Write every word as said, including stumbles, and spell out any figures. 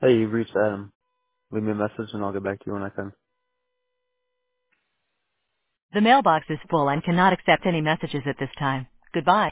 Hey, you've reached Adam. Leave me a message and I'll get back to you when I can. The mailbox is full and cannot accept any messages at this time. Goodbye.